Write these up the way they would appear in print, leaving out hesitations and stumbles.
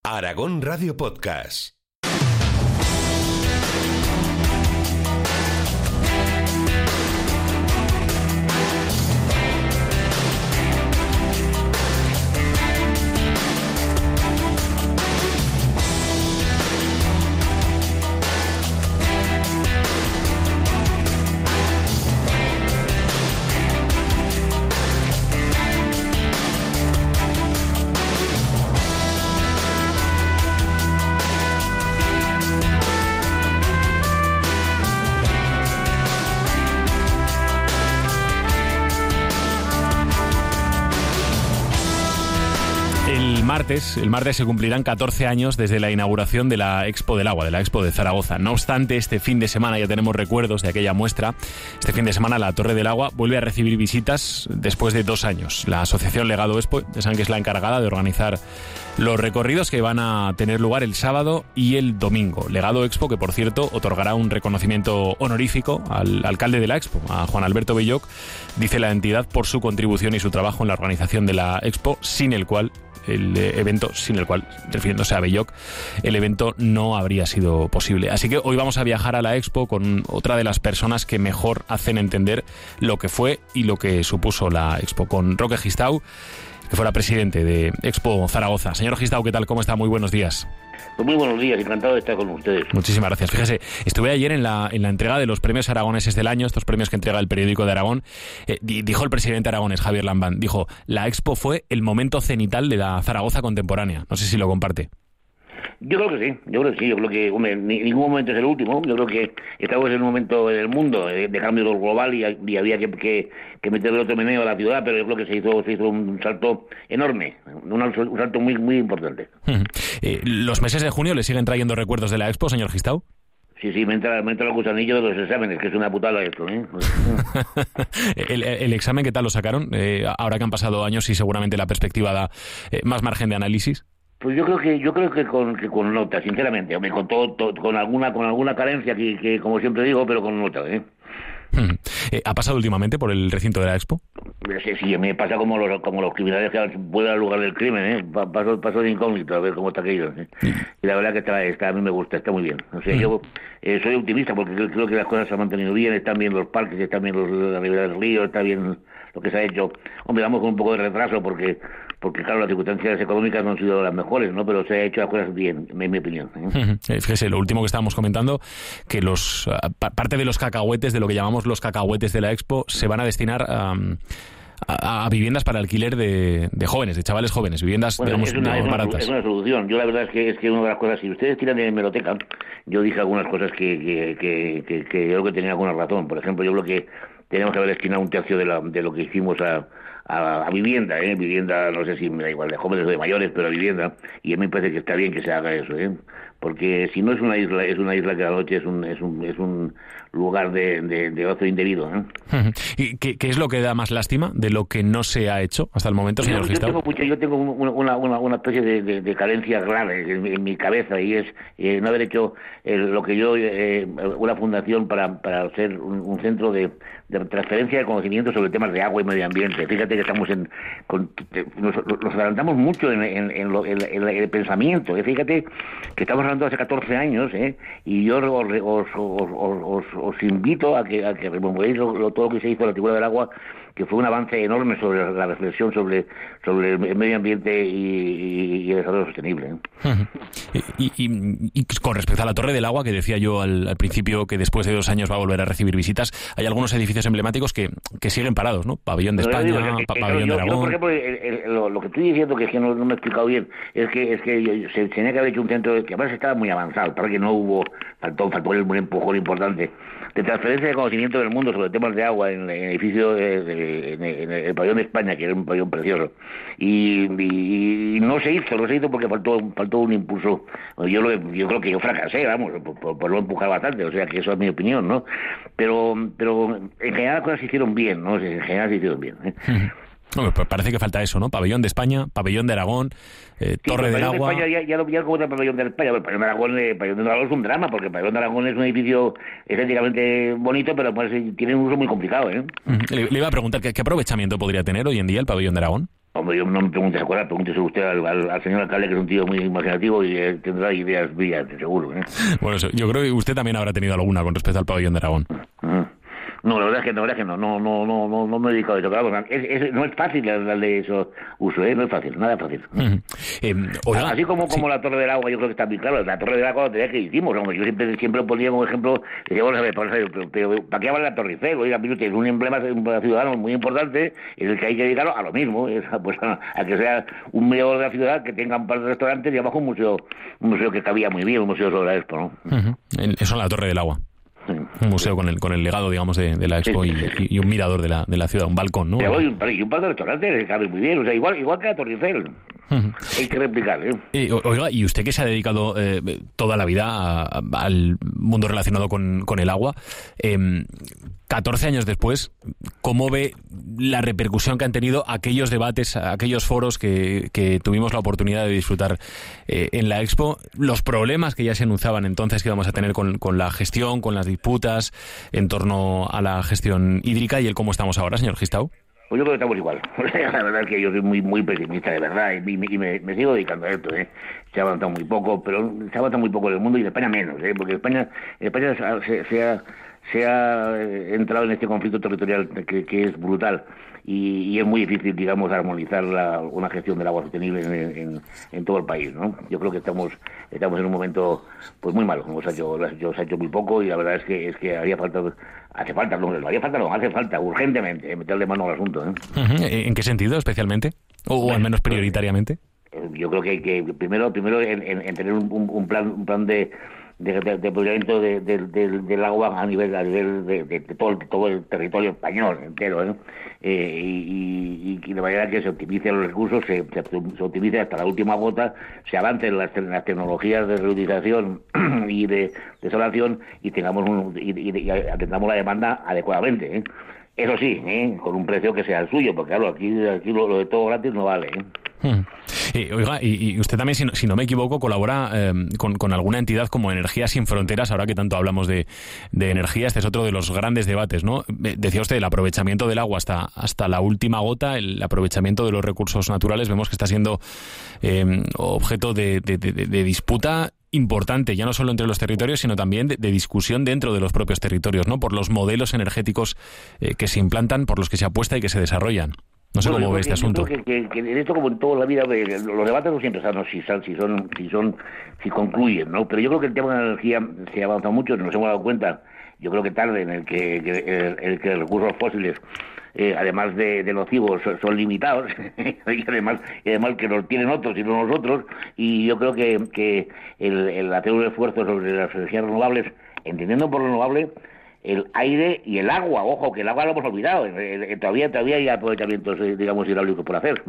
Aragón Radio Podcast. El martes se cumplirán 14 años desde la inauguración de la Expo del Agua, de la Expo de Zaragoza. No obstante, este fin de semana ya tenemos recuerdos de aquella muestra. Este fin de semana la Torre del Agua vuelve a recibir visitas después de 2 años. La asociación Legado Expo, ya saben que es la encargada de organizar los recorridos que van a tener lugar el sábado y el domingo. Legado Expo, que por cierto otorgará un reconocimiento honorífico al alcalde de la Expo, a Juan Alberto Belloc, dice la entidad, por su contribución y su trabajo en la organización de la Expo, sin el cual, refiriéndose a Belloc, el evento no habría sido posible. Así que hoy vamos a viajar a la Expo con otra de las personas que mejor hacen entender lo que fue y lo que supuso la Expo, con Roque Gistau, que fuera presidente de Expo Zaragoza. Señor Gistau, ¿qué tal? ¿Cómo está? Muy buenos días. Pues muy buenos días, encantado de estar con ustedes. Muchísimas gracias. Fíjese, estuve ayer en la entrega de los premios aragoneses del año, estos premios que entrega el periódico de Aragón. Dijo el presidente aragonés, Javier Lambán, dijo, la Expo fue el momento cenital de la Zaragoza contemporánea. No sé si lo comparte. Yo creo que sí. Yo creo que, hombre, ningún momento es el último. Yo creo que estamos en un momento del mundo de cambio global y había que meterle otro meneo a la ciudad, pero yo creo que se hizo un salto enorme, un salto muy, muy importante. ¿Los meses de junio le siguen trayendo recuerdos de la Expo, señor Gistau? Sí, me entra el gusanillo de los exámenes, que es una putada esto, ¿eh? ¿El examen qué tal lo sacaron? Ahora que han pasado años y seguramente la perspectiva da más margen de análisis. Pues yo creo que con nota, sinceramente, hombre, con alguna carencia que como siempre digo, pero con nota, ¿eh? ¿Ha pasado últimamente por el recinto de la Expo? Sí, me pasa como los criminales que vuelven al lugar del crimen, ¿eh? Paso de incógnito a ver cómo está aquello, ¿eh? Y la verdad que está a mí me gusta, está muy bien. O sea, yo soy optimista porque creo que las cosas se han mantenido bien, están bien los parques, están bien la ribera del río, está bien lo que se ha hecho. Hombre, vamos con un poco de retraso porque claro, las circunstancias económicas no han sido las mejores, ¿no? Pero se ha hecho las cosas bien, en mi opinión, ¿eh? Fíjese, lo último que estábamos comentando, que parte de los cacahuetes, de lo que llamamos los cacahuetes de la Expo, se van a destinar a viviendas para alquiler de jóvenes, de chavales jóvenes, viviendas, digamos, baratas. Es una solución. Yo la verdad es que una de las cosas, si ustedes tiran de hemeroteca, yo dije algunas cosas que yo creo que tenía alguna razón. Por ejemplo, yo creo que tenemos que haber destinado 1/3 de lo que hicimos a vivienda, vivienda, no sé si me da igual, de jóvenes o de mayores, pero a vivienda, y a mí me parece que está bien que se haga eso, porque si no es una isla que a la noche es un lugar de ocio indebido, ¿Y qué es lo que da más lástima de lo que no se ha hecho hasta el momento, señor Gistau? Yo tengo una especie de carencia grave en mi cabeza, y es no haber hecho lo que yo una fundación para ser un centro de transferencia de conocimiento sobre temas de agua y medio ambiente. Fíjate que estamos nos adelantamos mucho en el pensamiento. Fíjate que estamos hablando hace 14 años, y yo os invito a que rememoréis todo lo que se hizo en la tribuna del agua, que fue un avance enorme sobre la reflexión sobre el medio ambiente y el desarrollo sostenible. Y con respecto a la Torre del Agua, que decía yo al principio que después de 2 años va a volver a recibir visitas, hay algunos edificios emblemáticos que siguen parados, ¿no? Pabellón de España, Pabellón de Aragón. Por ejemplo, lo que estoy diciendo, que es que no me he explicado bien, es que se tenía que haber hecho un centro que además estaba muy avanzado, para que no faltó un empujón importante de transferencia de conocimiento del mundo sobre temas de agua en el edificio en el Pabellón de España, que era un pabellón precioso, y no se hizo porque faltó un impulso. Yo creo que yo fracasé, vamos, por no empujar bastante, o sea que eso es mi opinión, ¿no? Pero en general las cosas se hicieron bien, ¿no? En general se hicieron bien, Pues parece que falta eso, ¿no? Pabellón de España, Pabellón de Aragón, Torre del Agua. Ya lo como el Pabellón de España. El Pabellón de Aragón es un drama, porque el Pabellón de Aragón es un edificio estéticamente bonito, pero pues tiene un uso muy complicado, Le iba a preguntar, ¿qué aprovechamiento podría tener hoy en día el Pabellón de Aragón? Hombre, yo no me pregunte acuerdas, pregúntese usted al señor alcalde, que es un tío muy imaginativo y tendrá ideas brillantes, seguro. Bueno, yo creo que usted también habrá tenido alguna con respecto al pabellón de Aragón. No, la verdad es que no me he dedicado a eso. Claro, no es fácil darle eso uso, no es fácil, nada fácil. Así como la Torre del Agua, yo creo que está muy claro. La Torre del Agua, que hicimos, hombre, yo siempre ponía como ejemplo, decíamos, a ver, pero ¿para qué vale la Torre Eiffel? Oiga, es un emblema ciudadano muy importante, en el que hay que dedicarlo a lo mismo, pues a que sea un medio de la ciudad, que tenga un par de restaurantes y abajo un museo que cabía muy bien, un museo sobre la Expo, ¿no? Eso en la Torre del Agua. Un museo con el legado, digamos, de la Expo y un mirador de la ciudad, un balcón, ¿no? Y un par de restaurantes que cabe muy bien, o sea, igual que la Torre Eiffel. Hay que replicar, Oiga, y usted que se ha dedicado toda la vida al mundo relacionado con el agua, 14 años después, ¿cómo ve la repercusión que han tenido aquellos debates, aquellos foros que tuvimos la oportunidad de disfrutar en la Expo, los problemas que ya se anunciaban entonces que íbamos a tener con la gestión, con las disputas en torno a la gestión hídrica y el cómo estamos ahora, señor Gistau? Pues yo creo que estamos igual. La verdad es que yo soy muy pesimista, de verdad, y me sigo dedicando a esto. Se ha avanzado muy poco, pero se ha avanzado muy poco en el mundo y en España menos, porque España se ha entrado en este conflicto territorial que es brutal y es muy difícil, digamos, armonizar una gestión del agua sostenible en todo el país, ¿no? Yo creo que estamos en un momento pues muy malo. Se ha hecho muy poco y la verdad es que hace falta urgentemente meterle mano al asunto. ¿En qué sentido especialmente? ¿O al menos prioritariamente? Yo creo que hay que primero en tener un plan de aprovechamiento del agua a nivel de todo el territorio español entero, y de manera que se optimicen los recursos, se optimice hasta la última gota, se avance en las tecnologías de reutilización y de desalación y y atendamos la demanda adecuadamente, Eso sí, con un precio que sea el suyo, porque claro, aquí lo de todo gratis no vale, Oiga, y usted también, si no me equivoco, colabora con alguna entidad como Energías Sin Fronteras, ahora que tanto hablamos de energía. Este es otro de los grandes debates, ¿no? Decía usted, el aprovechamiento del agua hasta la última gota, el aprovechamiento de los recursos naturales, vemos que está siendo objeto de disputa importante, ya no solo entre los territorios, sino también de discusión dentro de los propios territorios, ¿no? Por los modelos energéticos que se implantan, por los que se apuesta y que se desarrollan. No sé cómo ve este asunto. Yo creo que en esto, como en toda la vida, los debates no siempre sanos si concluyen, ¿no? Pero yo creo que el tema de la energía se ha avanzado mucho, nos hemos dado cuenta, yo creo que tarde, en el que los recursos fósiles, además de nocivos, son limitados y además que los tienen otros y no nosotros, y yo creo que el hacer un esfuerzo sobre las energías renovables, entendiendo por renovable el aire y el agua. Ojo, que el agua lo hemos olvidado, todavía hay aprovechamientos, digamos, hidráulicos por hacer,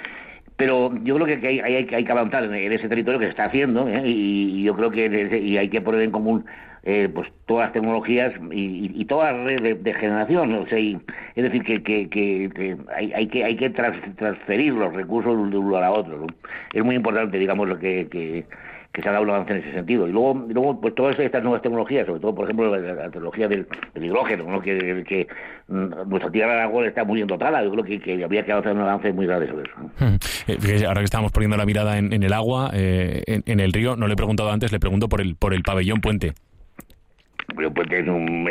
pero yo creo que hay que avanzar en ese territorio que se está haciendo, y yo creo que hay que poner en común pues todas las tecnologías y toda la red de generación, o sea, es decir que hay que transferir los recursos de uno a otro, ¿no? Es muy importante, digamos, que se ha dado un avance en ese sentido. Y luego pues todas estas nuevas tecnologías, sobre todo, por ejemplo, la tecnología del hidrógeno, ¿no? que nuestra tierra de agua está muy bien dotada. Yo creo que habría que hacer un avance muy grande sobre eso. Fíjese, ahora que estamos poniendo la mirada en el agua, en el río, no le he preguntado antes, le pregunto por el pabellón Puente. Pero pues es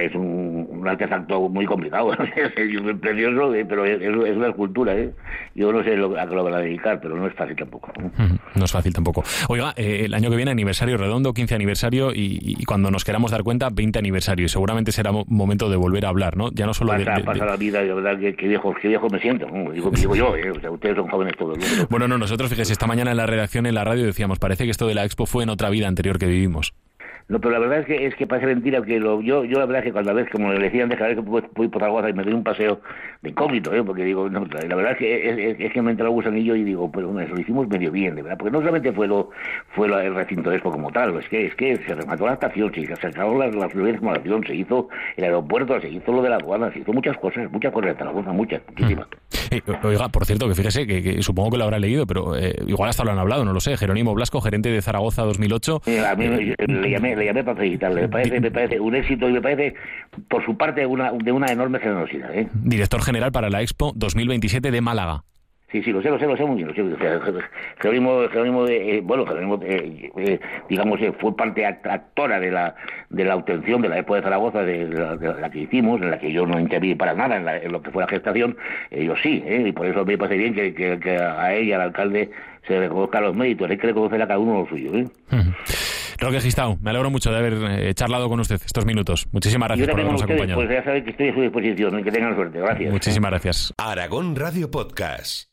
un artefacto muy complicado, es precioso, pero es una escultura, Yo no sé a qué lo van a dedicar, pero no es fácil tampoco. No es fácil tampoco. Oiga, el año que viene aniversario redondo, 15 aniversario, y cuando nos queramos dar cuenta, 20 aniversario, y seguramente será momento de volver a hablar, ¿no? Ya no solo pasa la vida, de verdad, que viejo me siento, digo yo, o sea, ustedes son jóvenes todos. Bueno, no, nosotros, fíjese, esta mañana en la redacción, en la radio, decíamos, parece que esto de la Expo fue en otra vida anterior que vivimos. No, pero la verdad es que parece mentira que yo la verdad es que cuando como le decían, cada vez que voy por Zaragoza y me doy un paseo de incógnito, porque digo, no, la verdad es que me entra el gusanillo y digo, pero eso lo hicimos medio bien, de verdad, porque no solamente fue el recinto de Expo como tal, es que se remató la estación, se sacaron las fluidez de acumulación, se hizo el aeropuerto, se hizo lo de la aduana, se hizo muchas cosas en Zaragoza, muchísimas. Oiga, por cierto, que fíjese, que supongo que lo habrá leído, pero igual hasta lo han hablado, no lo sé, Jerónimo Blasco, gerente de Zaragoza 2008. A mí le llamé para felicitarle, me parece un éxito y me parece, por su parte, de una enorme generosidad, Director general para la Expo 2027 de Málaga. Sí, lo sé muy bien. Jerónimo, digamos, fue parte actora de la obtención de la Expo de Zaragoza, de la que hicimos, en la que yo no interví para nada en lo que fue la gestación. Ellos sí, y por eso me parece bien que a ella, al alcalde, se le reconozcan los méritos. Hay que reconocer a cada uno lo suyo. Roque Gistau, me alegro mucho de haber charlado con usted estos minutos. Muchísimas gracias por habernos acompañado. Pues ya sabéis que estoy a su disposición y que tengan suerte. Gracias. Muchísimas gracias. Aragón Radio Podcast.